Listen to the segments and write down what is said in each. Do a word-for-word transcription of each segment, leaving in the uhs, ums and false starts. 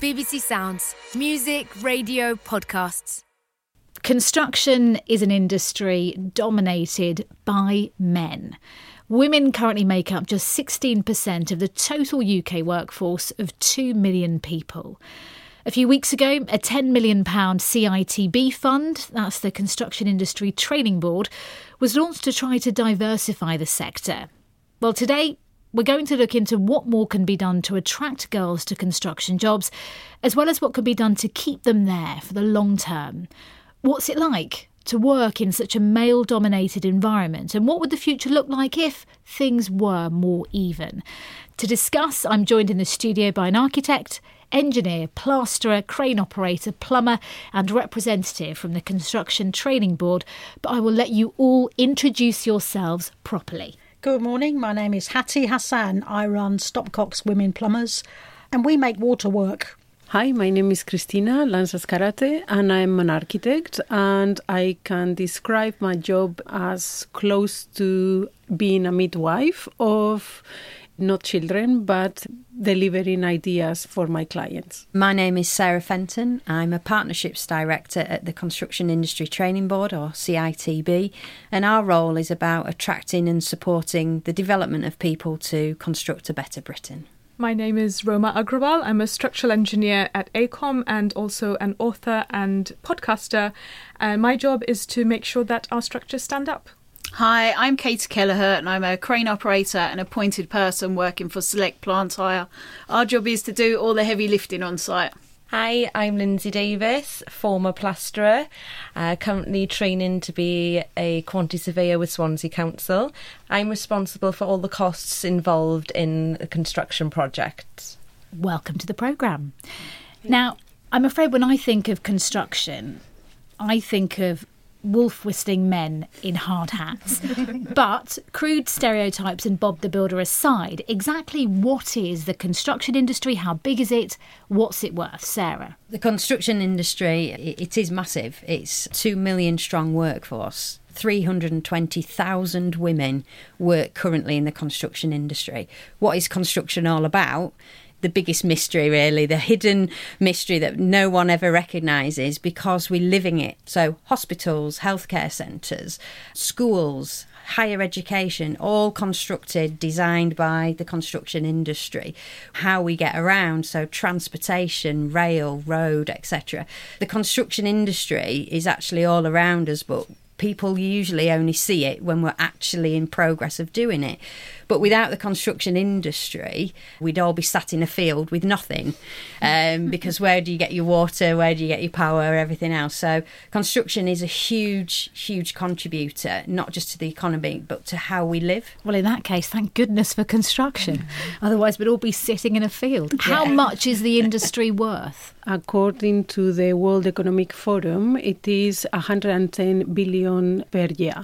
B B C Sounds. Music, radio, podcasts. Construction is an industry dominated by men. Women currently make up just sixteen percent of the total U K workforce of two million people. A few weeks ago, a ten million pounds C I T B fund, that's the Construction Industry Training Board, was launched to try to diversify the sector. Well, today, we're going to look into what more can be done to attract girls to construction jobs, as well as what can be done to keep them there for the long term. What's it like to work in such a male-dominated environment, and what would the future look like if things were more even? To discuss, I'm joined in the studio by an architect, engineer, plasterer, crane operator, plumber and representative from the Construction Training Board, but I will let you all introduce yourselves properly. Good morning, my name is Hattie Hassan. I run Stopcock's Women Plumbers and we make water work. Hi, my name is Cristina Lanzas-Karate and I'm an architect, and I can describe my job as close to being a midwife of not children, but delivering ideas for my clients. My name is Sarah Fenton. I'm a Partnerships Director at the Construction Industry Training Board, or C I T B, and our role is about attracting and supporting the development of people to construct a better Britain. My name is Roma Agrawal. I'm a structural engineer at AECOM and also an author and podcaster. And my job is to make sure that our structures stand up. Hi, I'm Katie Kelleher and I'm a crane operator and appointed person working for Select Plant Hire. Our job is to do all the heavy lifting on site. Hi, I'm Lindsay Davis, former plasterer, uh, currently training to be a quantity surveyor with Swansea Council. I'm responsible for all the costs involved in the construction projects. Welcome to the programme. Now, I'm afraid when I think of construction, I think of wolf-whistling men in hard hats. But crude stereotypes and Bob the Builder aside, exactly what is the construction industry? How big is it? What's it worth? Sarah? The construction industry, it is massive. It's a two million strong workforce. three hundred twenty thousand women work currently in the construction industry. What is construction all about? The biggest mystery, really, the hidden mystery that no one ever recognises because we're living it. So hospitals, healthcare centres, schools, higher education, all constructed, designed by the construction industry. How we get around, so transportation, rail, road, et cetera. The construction industry is actually all around us, but people usually only see it when we're actually in progress of doing it. But without the construction industry, we'd all be sat in a field with nothing. Um, because where do you get your water? Where do you get your power? Everything else. So construction is a huge, huge contributor, not just to the economy, but to how we live. Well, in that case, thank goodness for construction. Otherwise, we'd all be sitting in a field. Yeah. How much is the industry worth? According to the World Economic Forum, it is one hundred ten billion per year.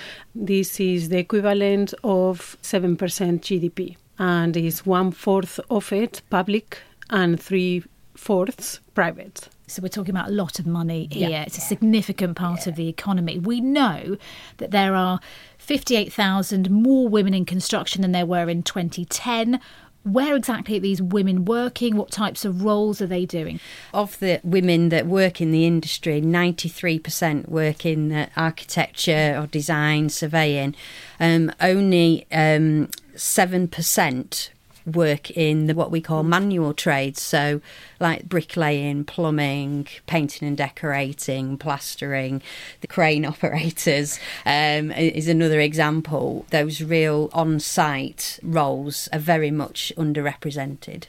This is the equivalent of seven percent G D P, and is one-fourth of it public and three-fourths private. So we're talking about a lot of money here. Yeah. It's a significant part yeah. of the economy. We know that there are fifty-eight thousand more women in construction than there were in twenty ten. Where exactly are these women working? What types of roles are they doing? Of the women that work in the industry, ninety-three percent work in uh, architecture or design, surveying. Um, only um, seven percent work in the, what we call manual trades, so like bricklaying, plumbing, painting and decorating, plastering. The crane operators um, is another example. Those real on-site roles are very much underrepresented.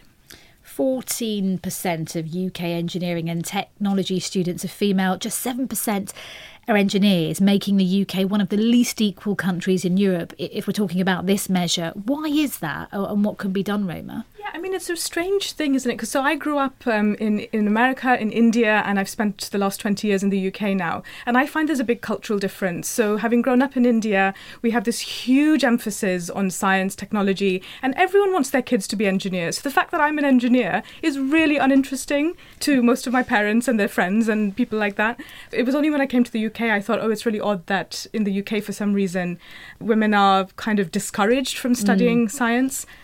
fourteen percent of U K engineering and technology students are female, just seven percent are engineers, making the U K one of the least equal countries in Europe, if we're talking about this measure. Why is that, and what can be done, Roma? Yeah, I mean, it's a strange thing, isn't it? Because so I grew up um, in, in America, in India, and I've spent the last twenty years in the U K now. And I find there's a big cultural difference. So having grown up in India, we have this huge emphasis on science, technology, and everyone wants their kids to be engineers. So the fact that I'm an engineer is really uninteresting to most of my parents and their friends and people like that. It was only when I came to the U K I thought, oh, it's really odd that in the U K, for some reason, women are kind of discouraged from studying mm. science.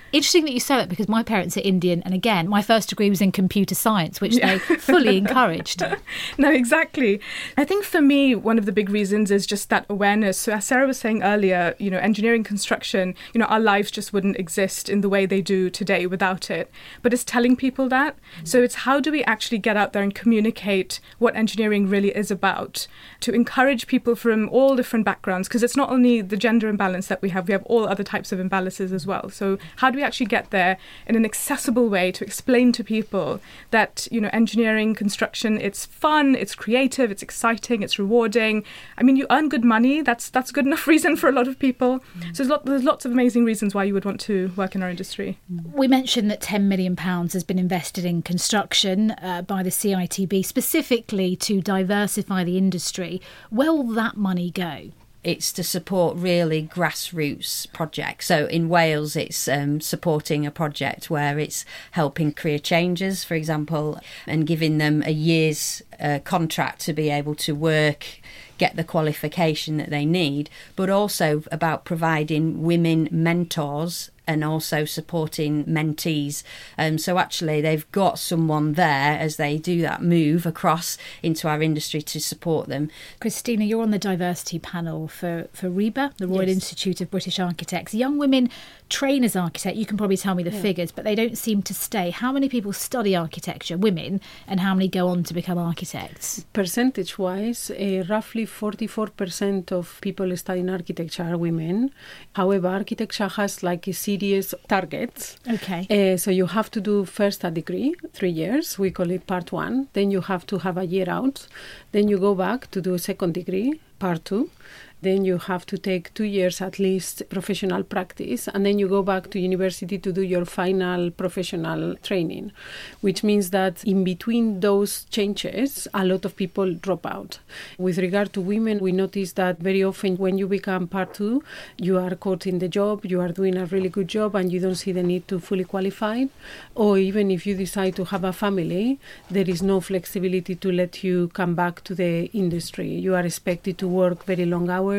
Interesting that you say that, because my parents are Indian, and again, my first degree was in computer science, which yeah. they fully encouraged. No, exactly. I think for me, one of the big reasons is just that awareness. So as Sarah was saying earlier, you know, engineering, construction, you know, our lives just wouldn't exist in the way they do today without it. But it's telling people that. Mm-hmm. So it's how do we actually get out there and communicate what engineering really is about, to encourage people from all different backgrounds, because it's not only the gender imbalance that we have, we have all other types of imbalances as well. So how do we actually get there in an accessible way to explain to people that, you know, engineering, construction, it's fun, it's creative, it's exciting, it's rewarding. I mean, you earn good money. That's that's a good enough reason for a lot of people. Mm. So there's, lot, there's lots of amazing reasons why you would want to work in our industry. We mentioned that ten million pounds has been invested in construction uh, by the C I T B, specifically to diversify the industry. Where will that money go? It's to support really grassroots projects. So in Wales, it's um, supporting a project where it's helping career changers, for example, and giving them a year's uh, contract to be able to work, get the qualification that they need, but also about providing women mentors and also supporting mentees. Um, so actually they've got someone there as they do that move across into our industry to support them. Christina, you're on the diversity panel for, for RIBA, the Royal Yes. Institute of British Architects. Young women train as architect, you can probably tell me the yeah. figures, but they don't seem to stay. How many people study architecture, women, and how many go on to become architects? Percentage-wise, uh, roughly forty-four percent of people studying architecture are women. However, architecture has like a serious targets. Okay. Uh, so you have to do first a degree, three years. We call it part one. Then you have to have a year out. Then you go back to do a second degree, part two. Then you have to take two years at least professional practice, and then you go back to university to do your final professional training, which means that in between those changes, a lot of people drop out. With regard to women, we notice that very often when you become part two, you are caught in the job, you are doing a really good job, and you don't see the need to fully qualify. Or even if you decide to have a family, there is no flexibility to let you come back to the industry. You are expected to work very long hours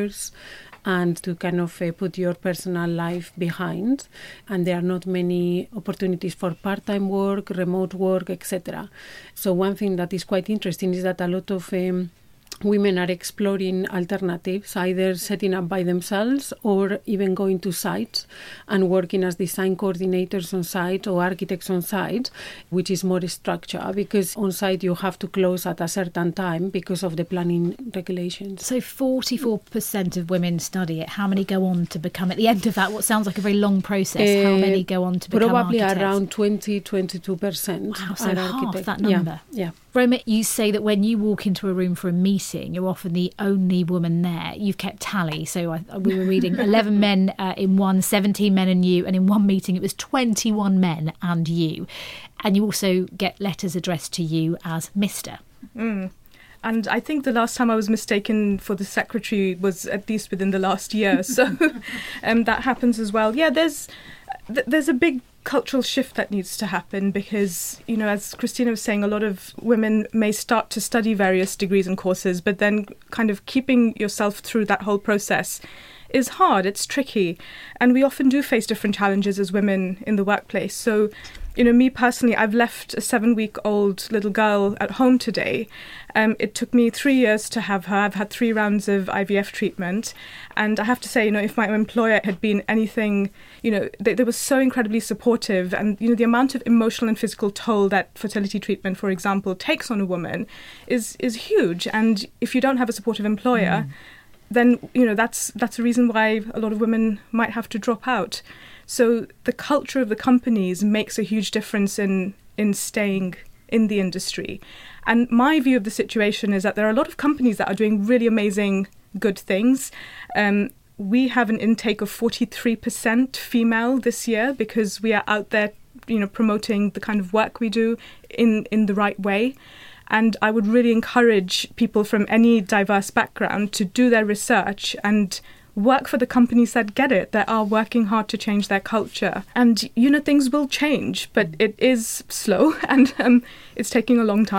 and to kind of uh, put your personal life behind, and there are not many opportunities for part-time work, remote work, et cetera. So one thing that is quite interesting is that a lot of um, women are exploring alternatives, either setting up by themselves or even going to sites and working as design coordinators on site or architects on site, which is more structure, because on site you have to close at a certain time because of the planning regulations. So forty-four percent of women study it. How many go on to become, at the end of that, what sounds like a very long process, uh, how many go on to become probably architects? Around twenty to twenty-two percent. Wow, so are half architects. that number. Yeah, yeah. Romit, you say that when you walk into a room for a meeting, you're often the only woman there. You've kept tally. So I, we were reading eleven men uh, in one, seventeen men and you, and in one meeting it was twenty-one men and you. And you also get letters addressed to you as Mister Mm. And I think the last time I was mistaken for the secretary was at least within the last year. So um, that happens as well. Yeah, there's th- there's a big cultural shift that needs to happen because, you know, as Christina was saying, a lot of women may start to study various degrees and courses, but then kind of keeping yourself through that whole process is hard, it's tricky. And we often do face different challenges as women in the workplace. So, you know, me personally, I've left a seven-week-old little girl at home today. Um, it took me three years to have her. I've had three rounds of I V F treatment. And I have to say, you know, if my employer had been anything, you know, they, they were so incredibly supportive. And, you know, the amount of emotional and physical toll that fertility treatment, for example, takes on a woman is is huge. And if you don't have a supportive employer, mm. then, you know, that's that's a reason why a lot of women might have to drop out. So the culture of the companies makes a huge difference in, in staying in the industry. And my view of the situation is that there are a lot of companies that are doing really amazing, good things. Um, we have an intake of forty-three percent female this year because we are out there, you know, promoting the kind of work we do in, in the right way. And I would really encourage people from any diverse background to do their research and work for the companies that get it, that are working hard to change their culture. And, you know, things will change, but it is slow and um, it's taking a long time.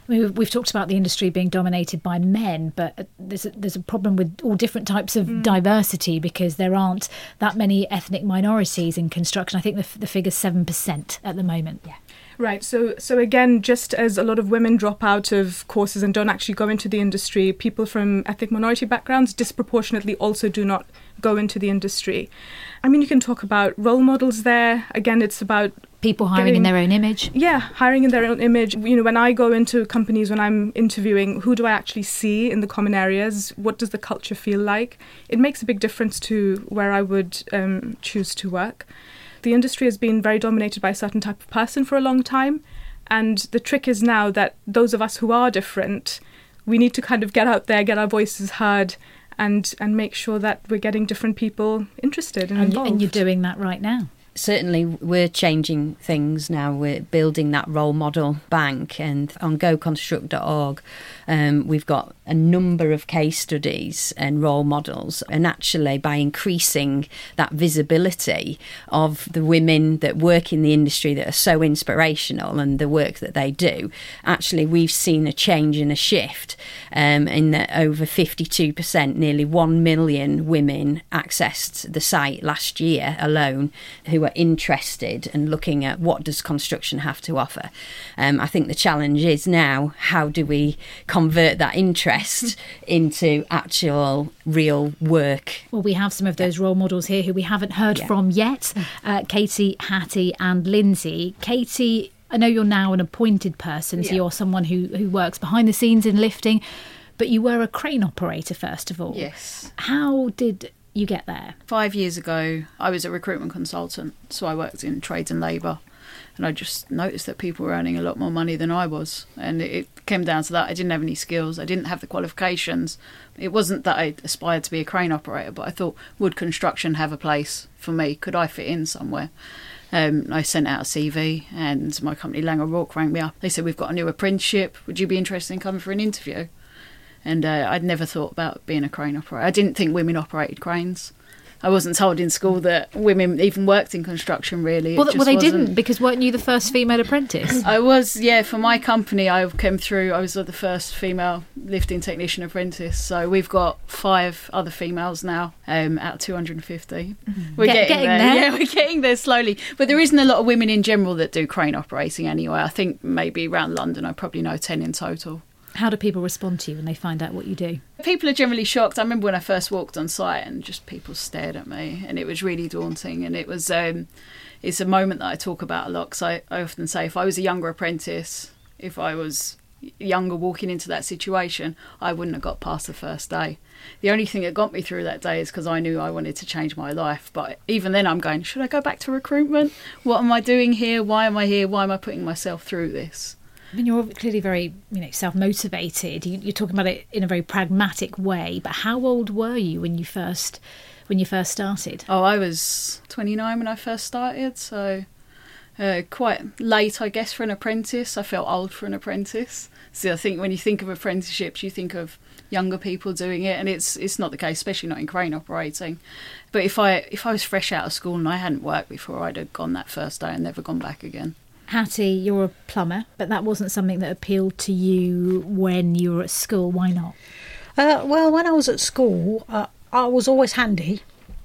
I mean, we've, we've talked about the industry being dominated by men, but there's a, there's a problem with all different types of mm. diversity, because there aren't that many ethnic minorities in construction. I think the, the figure's seven percent at the moment. Yeah. Right. So, so again, just as a lot of women drop out of courses and don't actually go into the industry, people from ethnic minority backgrounds disproportionately also do not go into the industry. I mean, you can talk about role models there. Again, it's about people hiring getting, in their own image. Yeah, hiring in their own image. You know, when I go into companies, when I'm interviewing, who do I actually see in the common areas? What does the culture feel like? It makes a big difference to where I would um, choose to work. The industry has been very dominated by a certain type of person for a long time. And the trick is now that those of us who are different, we need to kind of get out there, get our voices heard, and and make sure that we're getting different people interested and, and involved. And you're doing that right now. Certainly we're changing things now. We're building that role model bank, and on go construct dot org um, we've got a number of case studies and role models, and actually by increasing that visibility of the women that work in the industry that are so inspirational and the work that they do, actually we've seen a change and a shift um, in that over fifty-two percent, nearly one million women accessed the site last year alone who are interested and looking at what does construction have to offer. Um, I think the challenge is now, how do we convert that interest into actual real work? Well, we have some of those role models here who we haven't heard Yeah. from yet, uh, Katie, Hattie and Lindsay. Katie, I know you're now an appointed person, so Yeah. you're someone who, who works behind the scenes in lifting, but you were a crane operator first of all. Yes. How did you get there? Five years ago, I was a recruitment consultant, so I worked in trades and labour, and I just noticed that people were earning a lot more money than I was, and it came down to that. I didn't have any skills, I didn't have the qualifications. It wasn't that I aspired to be a crane operator, but I thought, would construction have a place for me? Could I fit in somewhere? Um, I sent out a C V, and my company Lang O'Rourke rang me up. They said, we've got a new apprenticeship, would you be interested in coming for an interview? And uh, I'd never thought about being a crane operator. I didn't think women operated cranes. I wasn't told in school that women even worked in construction, really. Well, It well just they wasn't. didn't, because weren't you the first female apprentice? I was, yeah, for my company, I came through, I was the first female lifting technician apprentice. So we've got five other females now, um, out of two hundred fifty. We're Get- getting, getting there. there. Yeah, we're getting there slowly. But there isn't a lot of women in general that do crane operating anyway. I think maybe around London, I probably know ten in total. How do people respond to you when they find out what you do? People are generally shocked. I remember when I first walked on site and just people stared at me, and it was really daunting. And it was, um, it's a moment that I talk about a lot, because I, I often say if I was a younger apprentice, if I was younger walking into that situation, I wouldn't have got past the first day. The only thing that got me through that day is because I knew I wanted to change my life. But even then I'm going, should I go back to recruitment? What am I doing here? Why am I here? Why am I putting myself through this? I mean, you're clearly very, you know, self-motivated. You, you're talking about it in a very pragmatic way. But how old were you when you first, when you first started? Oh, I was twenty-nine when I first started, so uh, quite late, I guess, for an apprentice. I felt old for an apprentice. So I think when you think of apprenticeships, you think of younger people doing it, and it's it's not the case, especially not in crane operating. But if I if I was fresh out of school and I hadn't worked before, I'd have gone that first day and never gone back again. Hattie, you're a plumber, but that wasn't something that appealed to you when you were at school. Why not? Uh, well, when I was at school, uh, I was always handy.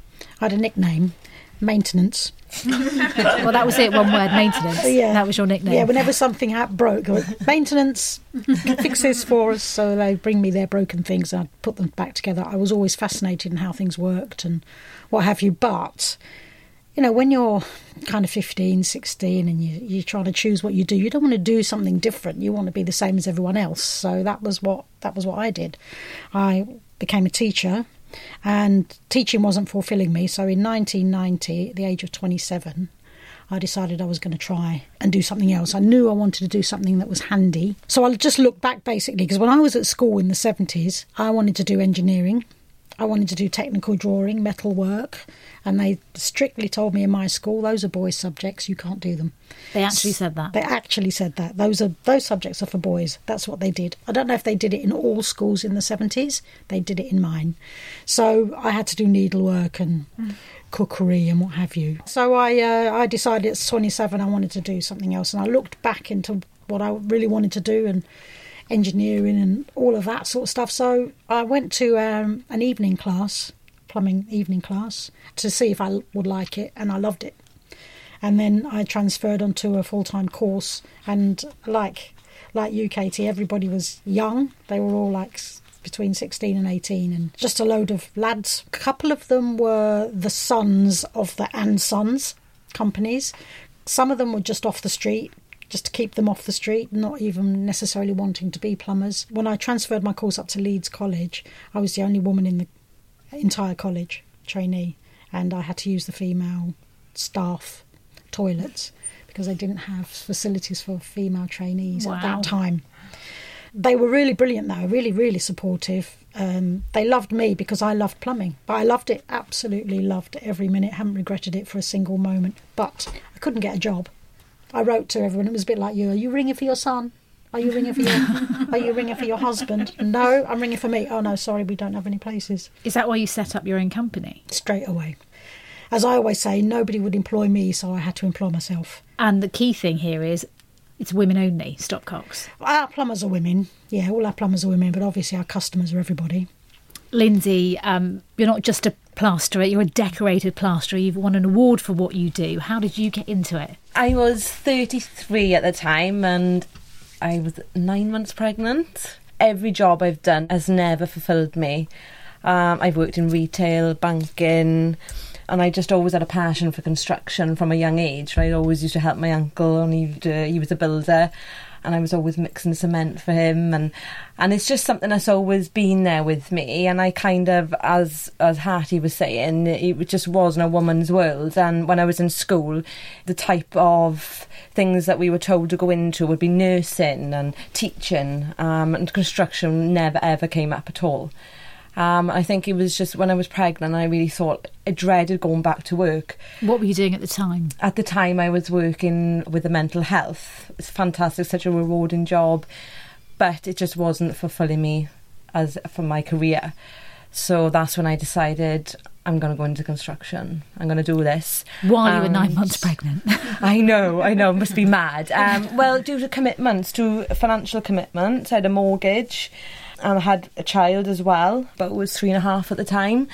I had a nickname, Maintenance. Well, that was it, one word, maintenance. Yeah. That was your nickname. Yeah, whenever something ha- broke, I went, Maintenance, fix this for us. So they bring me their broken things and I'd put them back together. I was always fascinated in how things worked and what have you. But, you know, when you're kind of fifteen, sixteen and you, you're trying to choose what you do, you don't want to do something different. You want to be the same as everyone else. So that was what that was what I did. I became a teacher. And teaching wasn't fulfilling me, so in nineteen ninety, at the age of twenty-seven, I decided I was going to try and do something else. I knew I wanted to do something that was handy. So I just looked back, basically, because when I was at school in the seventies, I wanted to do engineering. I wanted to do technical drawing, metal work, and they strictly told me in my school, those are boys' subjects, you can't do them. They actually said that? They actually said that. Those are those subjects are for boys. That's what they did. I don't know if they did it in all schools in the seventies. They did it in mine. So I had to do needlework and mm. cookery and what have you. So I uh, I decided at twenty-seven I wanted to do something else, and I looked back into what I really wanted to do, and engineering and all of that sort of stuff. So I went to um, an evening class, plumbing evening class, to see if I would like it, and I loved it. And then I transferred onto a full-time course, and like like you, Katie, everybody was young. They were all like between sixteen and eighteen, and just a load of lads. A couple of them were the sons of the and Sons companies. Some of them were just off the street, just to keep them off the street, not even necessarily wanting to be plumbers. When I transferred my course up to Leeds College, I was the only woman in the entire college, trainee, and I had to use the female staff toilets because they didn't have facilities for female trainees Wow. at that time. They were really brilliant though, really, really supportive. Um, they loved me because I loved plumbing, but I loved it, absolutely loved it every minute, haven't regretted it for a single moment. But I couldn't get a job. I wrote to everyone, it was a bit like you, are you ringing for your son? Are you ringing for your Are you ringing for your husband? No, I'm ringing for me. Oh no, sorry, we don't have any places. Is that why you set up your own company? Straight away. As I always say, nobody would employ me, so I had to employ myself. And the key thing here is it's women only, Stopcocks. Our plumbers are women. Yeah, all our plumbers are women, but obviously our customers are everybody. Lindsay, um, you're not just a plasterer, you're a decorated plasterer. You've won an award for what you do. How did you get into it? I was thirty-three at the time and I was nine months pregnant. Every job I've done has never fulfilled me. Um, I've worked in retail, banking, and I just always had a passion for construction from a young age. I always used to help my uncle, and he, uh, he was a builder, and I was always mixing cement for him, and and it's just something that's always been there with me. And I kind of, as as Hattie was saying, it just wasn't a woman's world. And when I was in school, the type of things that we were told to go into would be nursing and teaching, um, and construction never ever came up at all. Um, I think it was just when I was pregnant, I really thought, I dreaded going back to work. What were you doing at the time? At the time, I was working with the mental health. It's fantastic, such a rewarding job, but it just wasn't fulfilling me as for my career. So that's when I decided I'm going to go into construction. I'm going to do this. While you were And nine months pregnant. I know, I know, must be mad. Um, well, due to commitments, to financial commitments, I had a mortgage. And I had a child as well, but it was three and a half at the time.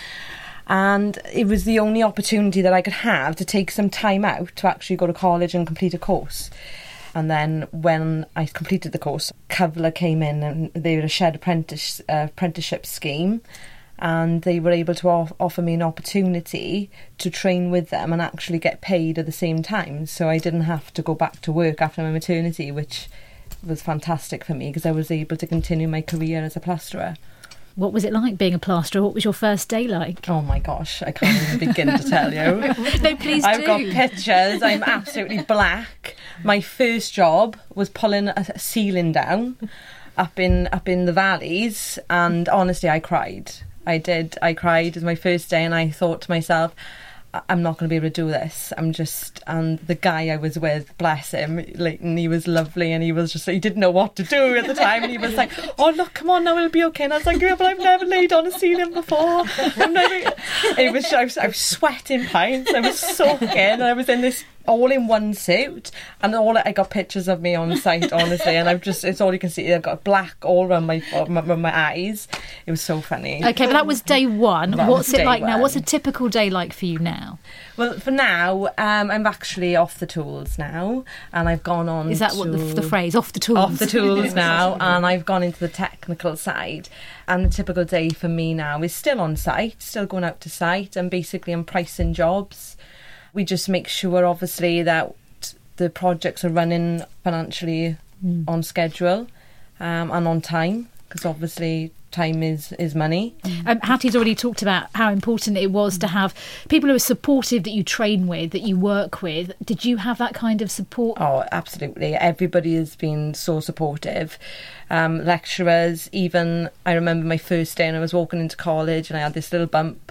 And it was the only opportunity that I could have to take some time out to actually go to college and complete a course. And then when I completed the course, Cyfla came in and they were a shared apprentice, uh, apprenticeship scheme. And they were able to off- offer me an opportunity to train with them and actually get paid at the same time. So I didn't have to go back to work after my maternity, which was fantastic for me because I was able to continue my career as a plasterer. What was it like being a plasterer? What was your first day like? Oh my gosh, I can't even begin to tell you. No, please I've do. got pictures. I'm absolutely black. My first job was pulling a ceiling down up in up in the valleys, and honestly, I cried. I did. I cried. It was my first day, and I thought to myself, I'm not going to be able to do this. I'm just, and the guy I was with, bless him, like, and he was lovely, and he was just, he didn't know what to do at the time, and he was like, oh look, come on now, it'll be okay. And I was like, yeah, but I've never laid on a ceiling before. I've never. It was, I was, I was sweating pints. I was soaking, and I was in this all in one suit, and all I got pictures of me on site, honestly, and I've just, it's all you can see. I've got black all around my my, my eyes. It was so funny. Okay, but that was day one. That What's was it day like now? one. What's a typical day like for you now? Well, for now, um, I'm actually off the tools now, and I've gone on. Is that to what the, the phrase, off the tools? Off the tools now, and I've gone into the technical side. And the typical day for me now is still on site, still going out to site, and basically I'm pricing jobs. We just make sure, obviously, that the projects are running financially mm. on schedule um, and on time, because obviously time is, is money. Um, Hattie's already talked about how important it was to have people who are supportive that you train with, that you work with. Did you have that kind of support? Oh, absolutely. Everybody has been so supportive. Um, lecturers, even, I remember my first day and I was walking into college and I had this little bump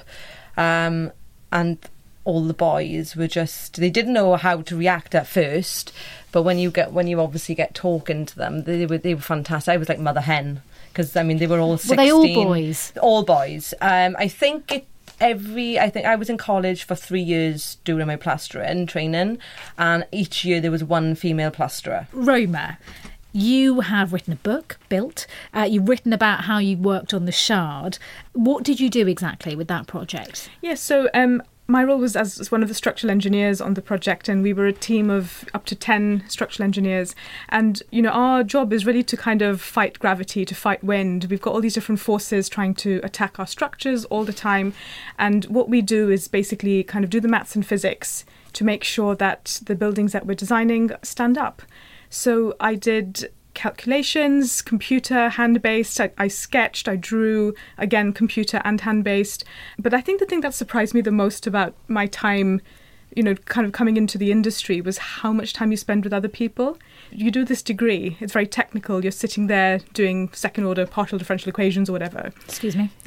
um, and all the boys were just, they didn't know how to react at first, but when you get, when you obviously get talking to them, they were, they were fantastic. I was like mother hen, because I mean, they were all sixteen. Were they all boys? All boys. Um, I think it, every, I think I was in college for three years doing my plastering training, and each year there was one female plasterer. Roma, You have written a book, Built. Uh, you've written about how you worked on the Shard. What did you do exactly with that project? Yes, so um, my role was as, as one of the structural engineers on the project, and we were a team of up to ten structural engineers. And, you know, our job is really to kind of fight gravity, to fight wind. We've got all these different forces trying to attack our structures all the time. And what we do is basically kind of do the maths and physics to make sure that the buildings that we're designing stand up. So I did calculations, computer, hand-based. I, I sketched, I drew, again, computer and hand-based. But I think the thing that surprised me the most about my time, you know, kind of coming into the industry was how much time you spend with other people. You do this degree, it's very technical. You're sitting there doing second-order partial differential equations or whatever. Excuse me.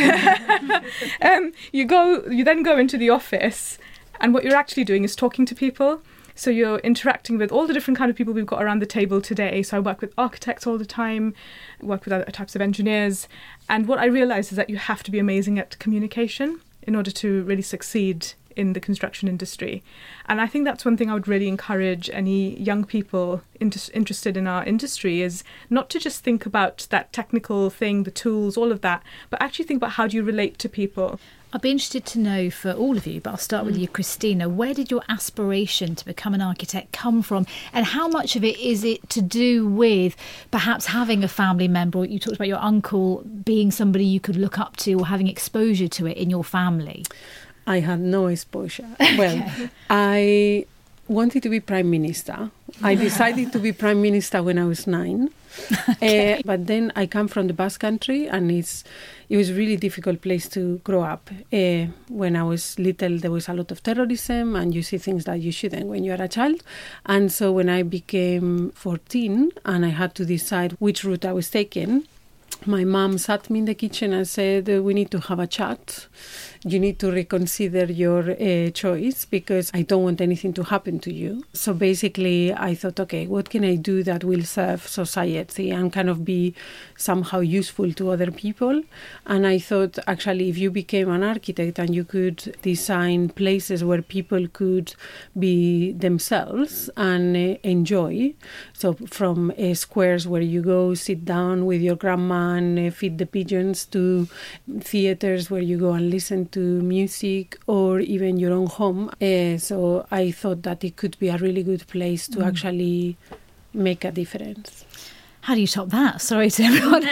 um, you go, you then go into the office, and what you're actually doing is talking to people. So you're interacting with all the different kind of people we've got around the table today. So I work with architects all the time, work with other types of engineers. And what I realised is that you have to be amazing at communication in order to really succeed in the construction industry. And I think that's one thing I would really encourage any young people inter- interested in our industry is not to just think about that technical thing, the tools, all of that, but actually think about how do you relate to people. I'd be interested to know for all of you, but I'll start with you, Christina. Where did your aspiration to become an architect come from? And how much of it is it to do with perhaps having a family member? You talked about your uncle being somebody you could look up to or having exposure to it in your family. I had no exposure. Well, I wanted to be Prime Minister. I decided to be Prime Minister when I was nine. Okay. Uh, but then I come from the Basque Country, and it's it was a really difficult place to grow up. Uh, when I was little, there was a lot of terrorism, and you see things that you shouldn't when you are a child. And so when I became fourteen and I had to decide which route I was taking, my mom sat me in the kitchen and said, we need to have a chat. You need to reconsider your uh, choice because I don't want anything to happen to you. So basically I thought, okay, what can I do that will serve society and kind of be somehow useful to other people? And I thought, actually, if you became an architect and you could design places where people could be themselves and uh, enjoy, so from uh, squares where you go sit down with your grandma and uh, feed the pigeons, to theaters where you go and listen to music, or even your own home. Uh, so I thought that it could be a really good place to mm. actually make a difference. How do you top that? Sorry to everyone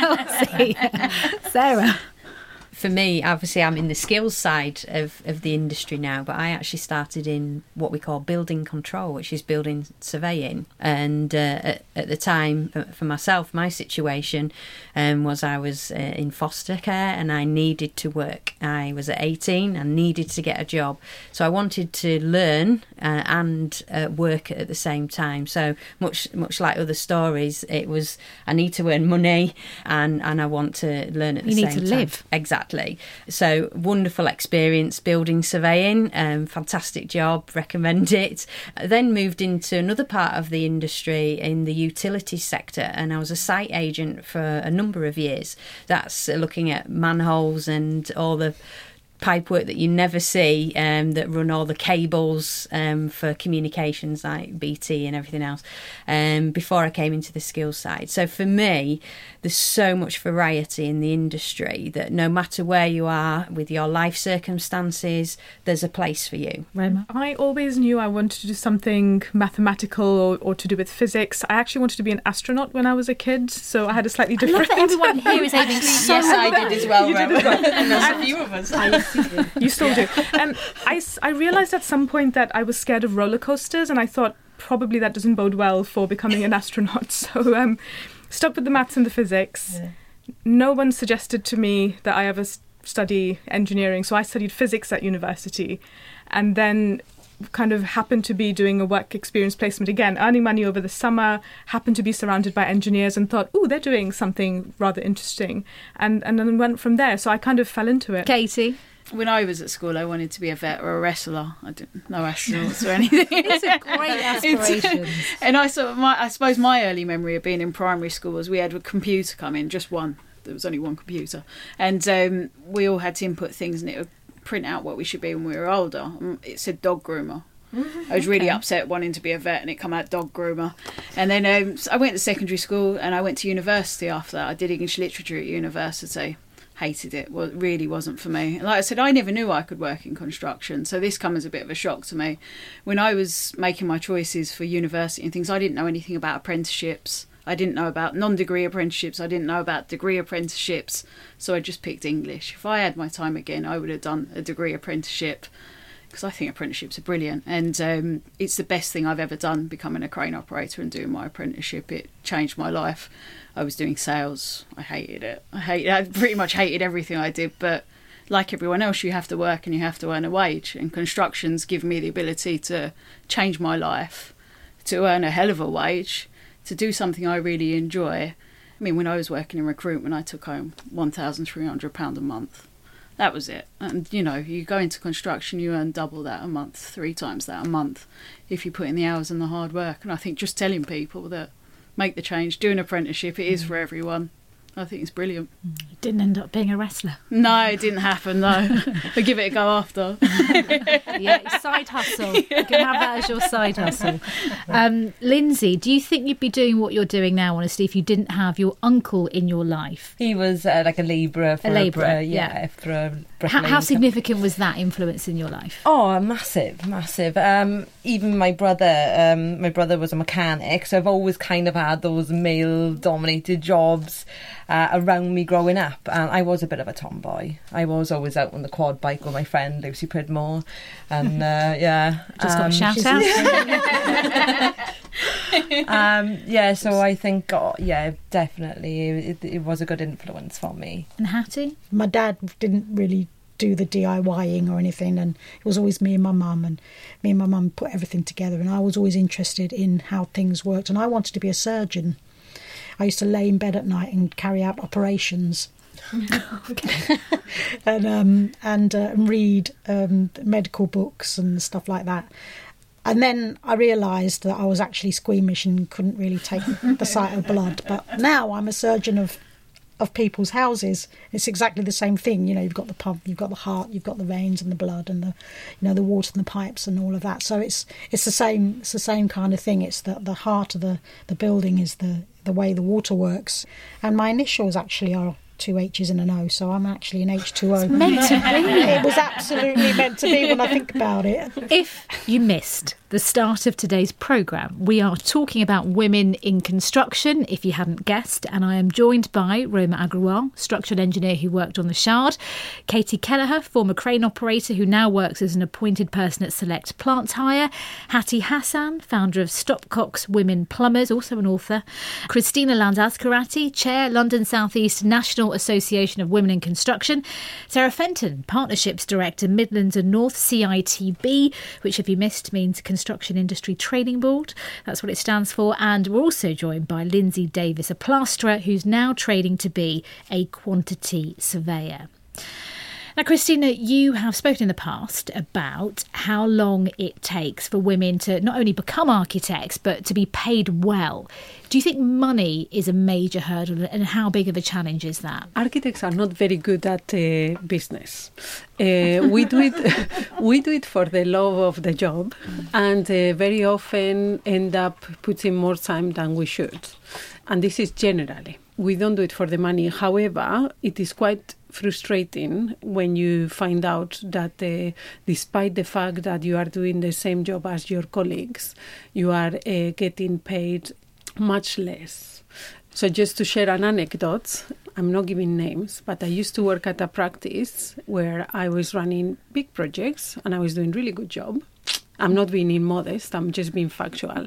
else. Sarah? For me, obviously, I'm in the skills side of, of the industry now, but I actually started in what we call building control, which is building surveying. And uh, at, at the time, for myself, my situation um, was I was uh, in foster care and I needed to work. I was at eighteen and needed to get a job. So I wanted to learn uh, and uh, work at the same time. So much much like other stories, it was I need to earn money and, and I want to learn at the you same time. You need to time. live. Exactly. So wonderful experience building surveying, um, fantastic job, recommend it. Then moved into another part of the industry in the utilities sector, and I was a site agent for a number of years. That's looking at manholes and all the pipework that you never see, um, that run all the cables um, for communications like B T and everything else, um, before I came into the skills side. So for me, there's so much variety in the industry that no matter where you are with your life circumstances, there's a place for you. Roma? I always knew I wanted to do something mathematical or, or to do with physics. I actually wanted to be an astronaut when I was a kid, so I had a slightly different... I love that everyone here is aiming so Yes, I did as well, You did as well. And there's a few of us. You still do. Um, I, I realised at some point that I was scared of roller coasters, and I thought probably that doesn't bode well for becoming an astronaut. So um, stuck with the maths and the physics. Yeah. No one suggested to me that I ever study engineering, so I studied physics at university, and then kind of happened to be doing a work experience placement again, earning money over the summer, happened to be surrounded by engineers and thought, oh, they're doing something rather interesting, and and then went from there. So I kind of fell into it. Katie? When I was at school, I wanted to be a vet or a wrestler. I didn't know astronauts or anything. It's a great aspiration. And I sort of, my, I suppose my early memory of being in primary school was we had a computer come in, just one. There was only one computer, and um, we all had to input things, and it would print out what we should be when we were older. It said dog groomer. I was really upset wanting to be a vet, and it come out dog groomer. And then um, I went to secondary school, and I went to university after that. I did English literature at university. Hated it. Well, it really wasn't for me. And like I said, I never knew I could work in construction, so this comes as a bit of a shock to me. When I was making my choices for university and things, I didn't know anything about apprenticeships. I didn't know about non-degree apprenticeships. I didn't know about degree apprenticeships. So I just picked English. If I had my time again, I would have done a degree apprenticeship, because I think apprenticeships are brilliant, and um, it's the best thing I've ever done, becoming a crane operator and doing my apprenticeship. It changed my life. I was doing sales. I hated it. I hated, I pretty much hated everything I did, but like everyone else, you have to work and you have to earn a wage, and construction's given me the ability to change my life, to earn a hell of a wage, to do something I really enjoy. I mean, when I was working in recruitment, I took home one thousand three hundred pounds a month. That was it. And, you know, you go into construction, you earn double that a month, three times that a month, if you put in the hours and the hard work. And I think just telling people that make the change, do an apprenticeship, it is for everyone. I think it's brilliant. You didn't end up being a wrestler. No, it didn't happen, no. I'll give it a go after. Yeah, side hustle. You can have that as your side hustle. Um, Lindsay, do you think you'd be doing what you're doing now, honestly, if you didn't have your uncle in your life? He was uh, like a labourer. For a labourer, a, yeah. yeah. For a how, how significant was that influence in your life? Oh, massive, massive. Um, even my brother, um, my brother was a mechanic, so I've always kind of had those male-dominated jobs Uh, around me growing up, and I was a bit of a tomboy. I was always out on the quad bike with my friend Lucy Pridmore, and uh, yeah, just um, got a shout out. um, yeah, so I think, oh, yeah, definitely, it, it was a good influence for me. And Hattie, my dad didn't really do the DIYing or anything, and it was always me and my mum, and me and my mum put everything together, and I was always interested in how things worked, and I wanted to be a surgeon. I used to lay in bed at night and carry out operations. and um, and uh, read um, medical books and stuff like that. And then I realised that I was actually squeamish and couldn't really take the sight of blood. But now I'm a surgeon of of people's houses. It's exactly the same thing. You know, you've got the pump, you've got the heart, you've got the veins and the blood and the, you know, the water and the pipes and all of that. So it's it's the same it's the same kind of thing. It's the the heart of the the building is the the way the water works. And my initials actually are two H's and an O, so I'm actually an H two O. It's meant to be. It was absolutely meant to be when I think about it. If you missed the start of today's programme, we are talking about women in construction, if you hadn't guessed, and I am joined by Roma Agrawal, structural engineer who worked on the Shard, Katie Kelleher, former crane operator who now works as an appointed person at Select Plant Hire, Hattie Hassan, founder of Stopcock's Women Plumbers, also an author, Christina Landazkarati, chair, London South East National Association of Women in Construction, Sarah Fenton, partnerships director, Midlands and North C I T B, which if you missed means Construction Industry Training Board. That's what it stands for. And we're also joined by Lindsay Davis, a plasterer who's now training to be a quantity surveyor. Now, Christina, you have spoken in the past about how long it takes for women to not only become architects, but to be paid well. Do you think money is a major hurdle, and how big of a challenge is that? Architects are not very good at uh, business. Uh, we do it we do it for the love of the job, and uh, very often end up putting more time than we should. And this is generally. We don't do it for the money. However, it is quite frustrating when you find out that uh, despite the fact that you are doing the same job as your colleagues, you are uh, getting paid much less. So just to share an anecdote, I'm not giving names, but I used to work at a practice where I was running big projects and I was doing a really good job. I'm not being immodest, I'm just being factual.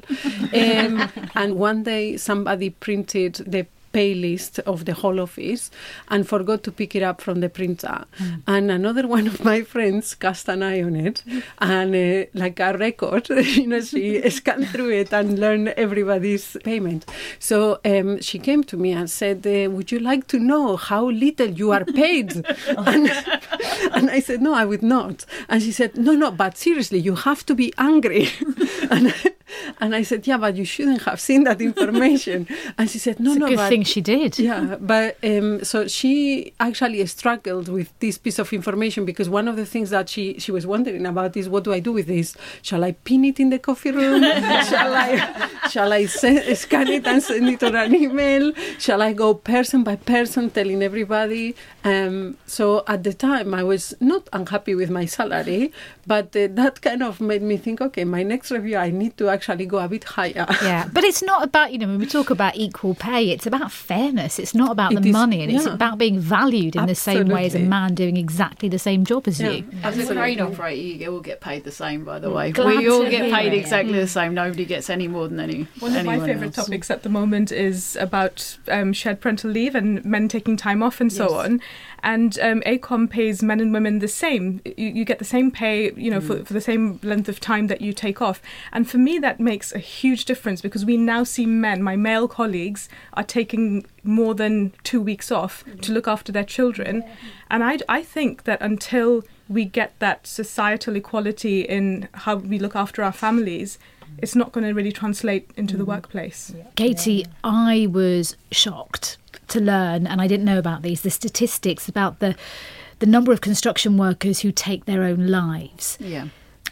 um, and one day somebody printed the pay list of the whole office and forgot to pick it up from the printer. Mm. And another one of my friends cast an eye on it and uh, like a record, you know, she scanned through it and learned everybody's payment. So um, she came to me and said, uh, would you like to know how little you are paid? and, and I said, no, I would not. And she said, no, no, but seriously, you have to be angry. and And I said, yeah, but you shouldn't have seen that information. And she said, no, it's no, a good but thing think she did. Yeah, but um, so she actually struggled with this piece of information because one of the things that she, she was wondering about is, what do I do with this? Shall I pin it in the coffee room? shall I shall I se- scan it and send it on an email? Shall I go person by person telling everybody? Um, so at the time, I was not unhappy with my salary, but uh, that kind of made me think, okay, my next review, I need to actually go a bit higher. Yeah, but it's not about, you know, when we talk about equal pay, it's about fairness. It's not about It the is, money, and it's yeah. about being valued in the same way as a Absolutely. man doing exactly the same job as Yeah. you. As a crane operator, you all get paid the same, by the way. Glad we all to get hear paid it. exactly the same. Nobody gets any more than any One of my anyone favourite else. topics at the moment is about um, shared parental leave and men taking time off and so on. And um, ACOM pays men and women the same. You, you get the same pay, you know, mm. for, for the same length of time that you take off. And for me, that makes a huge difference because we now see men, my male colleagues, are taking more than two weeks off mm. to look after their children. Yeah. And I, I think that until we get that societal equality in how we look after our families, it's not going to really translate into mm. the workplace. Yeah. Katie, I was shocked to learn, and I didn't know about these, the statistics about the the number of construction workers who take their own lives. Yeah.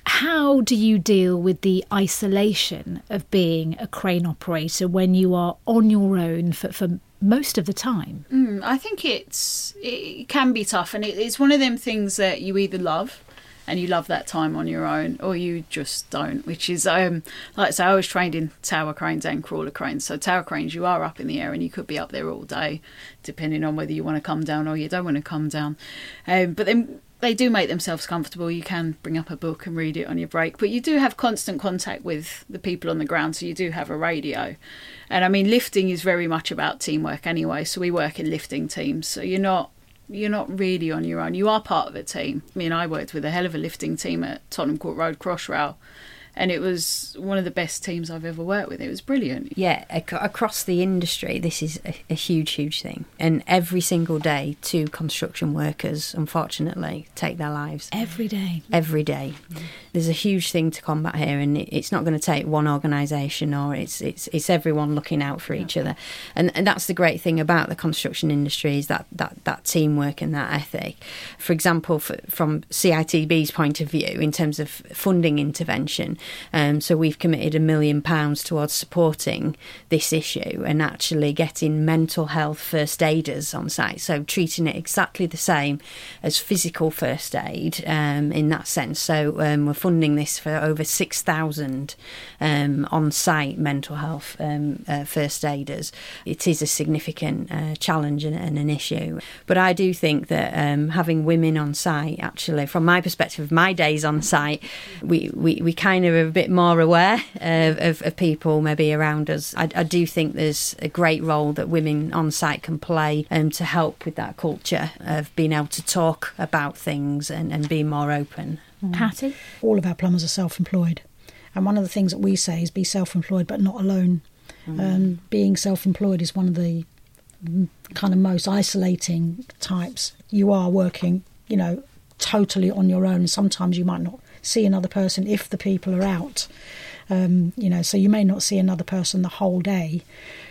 How do you deal with the isolation of being a crane operator when you are on your own for, for most of the time? Mm, I think it's it can be tough, and it, it's one of them things that you either love and you love that time on your own, or you just don't, which is, um, like I say, I was trained in tower cranes and crawler cranes. So tower cranes, you are up in the air and you could be up there all day, depending on whether you want to come down or you don't want to come down. Um, but then they do make themselves comfortable. You can bring up a book and read it on your break, but you do have constant contact with the people on the ground, so you do have a radio. And I mean, lifting is very much about teamwork anyway, so we work in lifting teams, so you're not you're not really on your own. You are part of a team. I mean, I worked with a hell of a lifting team at Tottenham Court Road Crossrail, and it was one of the best teams I've ever worked with. It was brilliant. Yeah, ac- across the industry, this is a, a huge, huge thing. And every single day, two construction workers, unfortunately, take their lives. Every day. Every day. Mm. There's a huge thing to combat here, and it, it's not going to take one organisation, or it's it's it's everyone looking out for each other. And and that's the great thing about the construction industry, is that, that, that teamwork and that ethic. For example, for, from C I T B's point of view, in terms of funding intervention, Um, so we've committed a million pounds towards supporting this issue and actually getting mental health first aiders on site. So treating it exactly the same as physical first aid um, in that sense. So um, we're funding this for over six thousand um, on-site mental health um, uh, first aiders. It is a significant uh, challenge and, and an issue. But I do think that um, having women on site, actually, from my perspective, my days on site, we, we, we kind of are a bit more aware of, of, of people maybe around us. I, I do think there's a great role that women on site can play um, to help with that culture of being able to talk about things and, and being more open. Mm. Patty? All of our plumbers are self-employed. And one of the things that we say is be self-employed but not alone. Mm. Um, being self-employed is one of the kind of most isolating types. You are working, you know, totally on your own. Sometimes you might not see another person if the people are out, um, you know, so you may not see another person the whole day.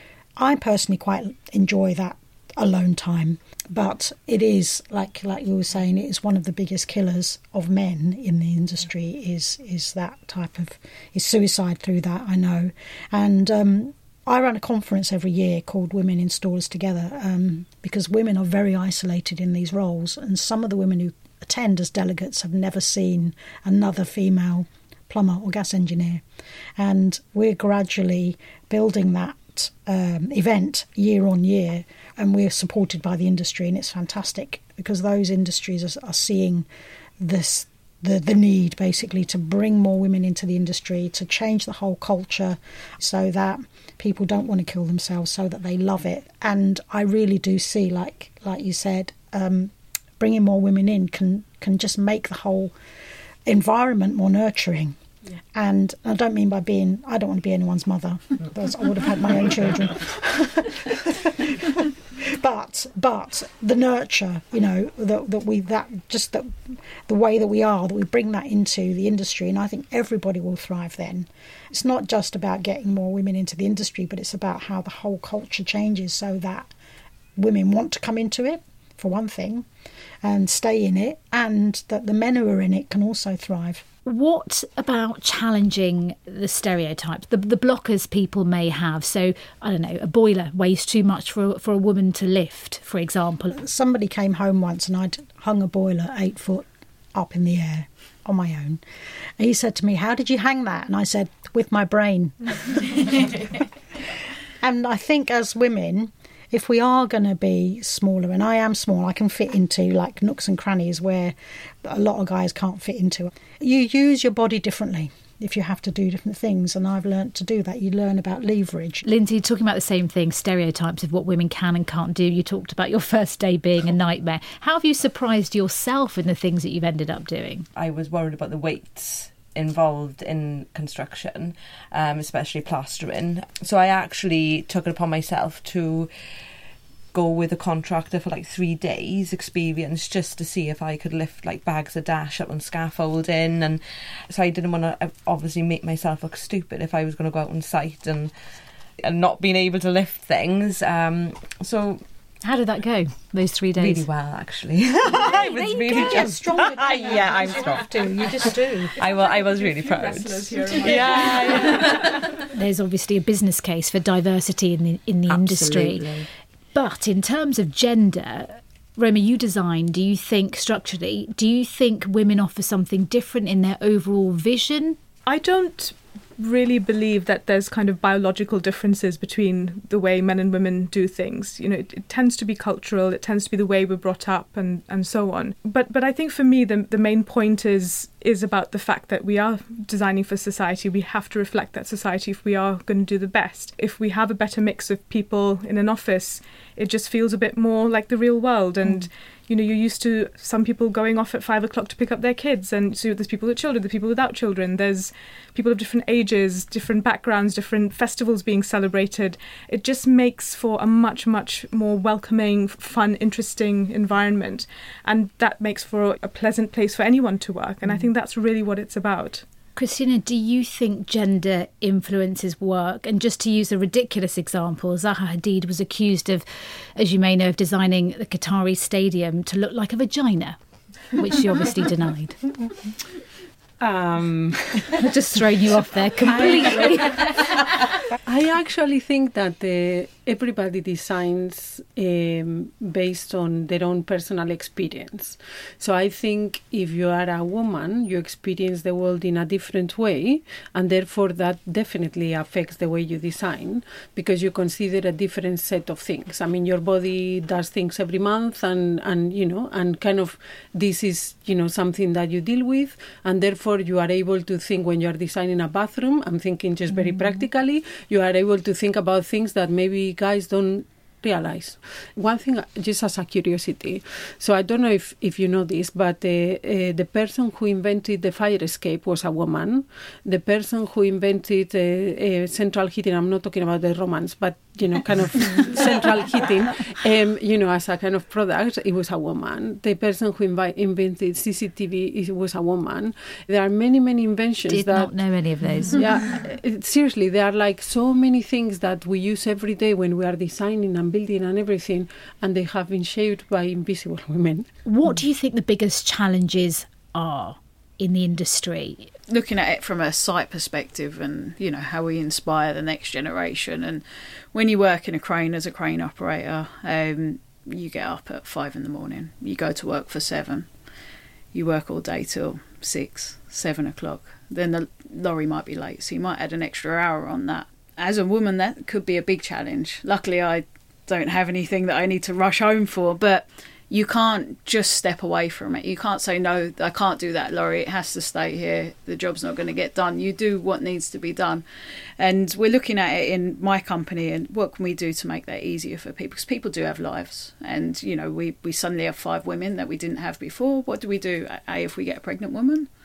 I personally quite enjoy that alone time, but it is, like like you were saying, it is one of the biggest killers of men in the industry, is is that type of, is suicide through that, I know. And um, I run a conference every year called Women Installers Together, um, because women are very isolated in these roles, and some of the women who attend as delegates have never seen another female plumber or gas engineer, and we're gradually building that um, event year on year, and we're supported by the industry, and it's fantastic because those industries are, are seeing this the the need basically to bring more women into the industry, to change the whole culture so that people don't want to kill themselves, so that they love it. And I really do see, like like you said, um, bringing more women in can can just make the whole environment more nurturing. Yeah. And I don't mean by being, I don't want to be anyone's mother. That's, I would have had my own children. but but the nurture, you know, that that we that just that the way that we are, that we bring that into the industry, and I think everybody will thrive then. It's not just about getting more women into the industry, but it's about how the whole culture changes so that women want to come into it, for one thing, and stay in it, and that the men who are in it can also thrive. What about challenging the stereotypes, the, the blockers people may have? So, I don't know, a boiler weighs too much for, for a woman to lift, for example. Somebody came home once and I'd hung a boiler eight foot up in the air on my own. And he said to me, "How did you hang that?" And I said, "With my brain." And I think as women, if we are going to be smaller, and I am small, I can fit into like nooks and crannies where a lot of guys can't fit into. You use your body differently if you have to do different things, and I've learnt to do that. You learn about leverage. Lindsay, talking about the same thing, stereotypes of what women can and can't do. You talked about your first day being a nightmare. How have you surprised yourself in the things that you've ended up doing? I was worried about the weights involved in construction, um, especially plastering. So I actually took it upon myself to go with a contractor for like three days experience just to see if I could lift like bags of dash up on scaffolding. And so I didn't want to obviously make myself look stupid if I was going to go out on site and and not being able to lift things. Um, so how did that go, those three days? Really well, actually. I was there you really go. just strong. yeah, I'm strong. To. You just do. I, will, I was really proud. Here, yeah, yeah. There's obviously a business case for diversity in the in the Absolutely. industry. But in terms of gender, Roma, you design, do you think structurally, do you think women offer something different in their overall vision? I don't really believe that there's kind of biological differences between the way men and women do things. You know, it, it tends to be cultural, it tends to be the way we're brought up and, and so on. But but I think for me the the main point is is about the fact that we are designing for society. We have to reflect that society if we are going to do the best. If we have a better mix of people in an office, it just feels a bit more like the real world. And mm. you know, you're used to some people going off at five o'clock to pick up their kids, and so there's people with children, there's people without children, there's people of different ages, different backgrounds, different festivals being celebrated. It just makes for a much, much more welcoming, fun, interesting environment, and that makes for a pleasant place for anyone to work. And I think that's really what it's about. Christina, do you think gender influences work? And just to use a ridiculous example, Zaha Hadid was accused of, as you may know, of designing the Qatari stadium to look like a vagina, which she obviously denied. Um, I've just thrown you off there completely. I actually think that uh, everybody designs um, based on their own personal experience. So I think if you are a woman, you experience the world in a different way, and therefore that definitely affects the way you design, because you consider a different set of things. I mean, your body does things every month, and, and you know, and kind of this is, you know, something that you deal with, and therefore you are able to think when you are designing a bathroom, I'm thinking just very mm-hmm. practically, you are able to think about things that maybe guys don't realize. One thing, just as a curiosity, so I don't know if, if you know this, but uh, uh, the person who invented the fire escape was a woman. The person who invented uh, uh, central heating, I'm not talking about the romance, but, you know, kind of central heating, um, you know, as a kind of product, it was a woman. The person who invi- invented C C T V, it was a woman. There are many, many inventions. Did that, not know any of those. Yeah, it, seriously, there are like so many things that we use every day when we are designing and building and everything, and they have been shaped by invisible women. What do you think the biggest challenges are in the industry? Looking at it from a site perspective, and you know how we inspire the next generation. And when you work in a crane as a crane operator, um, you get up at five in the morning, you go to work for seven, you work all day till six, seven o'clock. Then the lorry might be late, so you might add an extra hour on that. As a woman, that could be a big challenge. Luckily, I don't have anything that I need to rush home for, but you can't just step away from it. You can't say, no, I can't do that lorry, it has to stay here, the job's not going to get done. You do what needs to be done. And we're looking at it in my company, and what can we do to make that easier for people? Because people do have lives, and you know, we, we suddenly have five women that we didn't have before. What do we do? A, if we get a pregnant woman,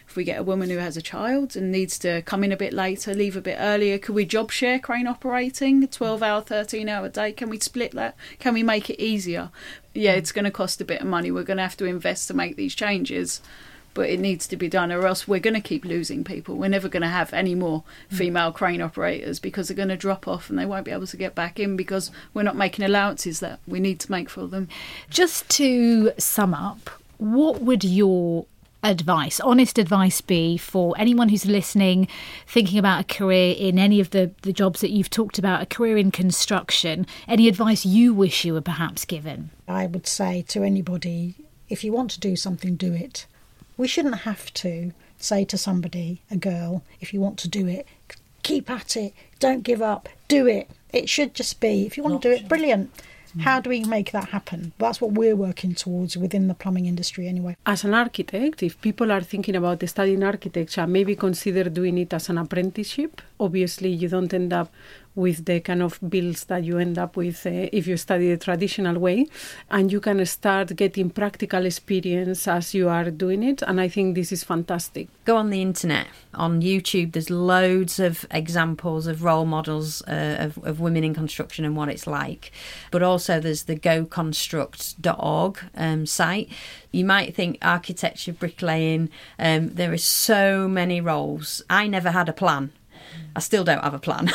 If we get a woman who has a child and needs to come in a bit later, leave a bit earlier, could we job share crane operating, twelve hour, thirteen hour day? Can we split that? Can we make it easier? Yeah, it's going to cost a bit of money. We're going to have to invest to make these changes, but it needs to be done, or else we're going to keep losing people. We're never going to have any more female crane operators because they're going to drop off and they won't be able to get back in because we're not making allowances that we need to make for them. Just to sum up, what would your advice, honest advice be for anyone who's listening, thinking about a career in any of the, the jobs that you've talked about, a career in construction? Any advice you wish you were perhaps given? I would say to anybody, if you want to do something, do it. We shouldn't have to say to somebody, a girl, if you want to do it, keep at it, don't give up, do it. It should just be, if you want to do it, brilliant. How do we make that happen? That's what we're working towards within the plumbing industry anyway. As an architect, if people are thinking about studying architecture, maybe consider doing it as an apprenticeship. Obviously, you don't end up with the kind of bills that you end up with uh, if you study the traditional way, and you can start getting practical experience as you are doing it, and I think this is fantastic. Go on the internet, on YouTube, there's loads of examples of role models uh, of, of women in construction and what it's like, but also there's the go construct dot org um, site. You might think architecture, bricklaying, um, there are so many roles. I never had a plan. I still don't have a plan.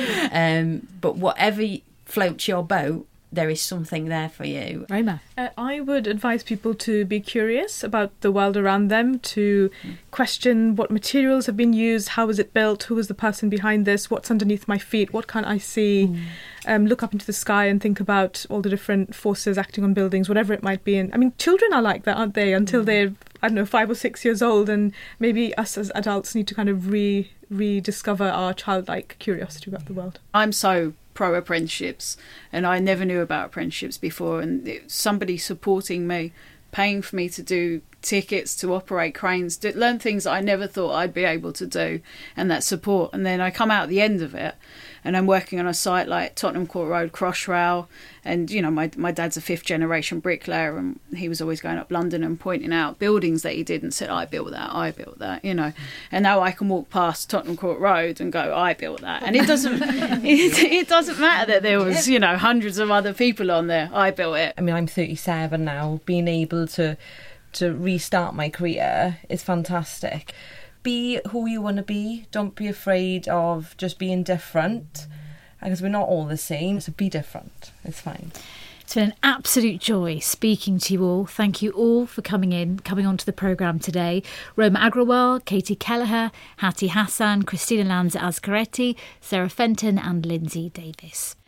um, but whatever floats your boat, there is something there for you. Roma? Uh, I would advise people to be curious about the world around them, to mm. question what materials have been used, how was it built, who was the person behind this, what's underneath my feet, what can't I see. Mm. Um, look up into the sky and think about all the different forces acting on buildings, whatever it might be. And I mean, children are like that, aren't they? Until mm. they're, I don't know, five or six years old. And maybe us as adults need to kind of re rediscover our childlike curiosity about the world. I'm so pro apprenticeships, and I never knew about apprenticeships before, and it, somebody supporting me, paying for me to do tickets to operate cranes, to learn things that I never thought I'd be able to do, and that support. And then I come out at the end of it and I'm working on a site like Tottenham Court Road, Crossrail, and you know, my my dad's a fifth generation bricklayer, and he was always going up London and pointing out buildings that he did and said, I built that, I built that, you know. And now I can walk past Tottenham Court Road and go, I built that. And it doesn't it, it doesn't matter that there was, you know, hundreds of other people on there. I built it. I mean, I'm thirty-seven now. Being able to to restart my career is fantastic. Be who you want to be. Don't be afraid of just being different, because we're not all the same, so be different. It's fine. It's been an absolute joy speaking to you all. Thank you all for coming in, coming onto the programme today. Roma Agrawal, Katie Kelleher, Hattie Hassan, Christina Lanza Azcaretti, Sarah Fenton and Lindsay Davis.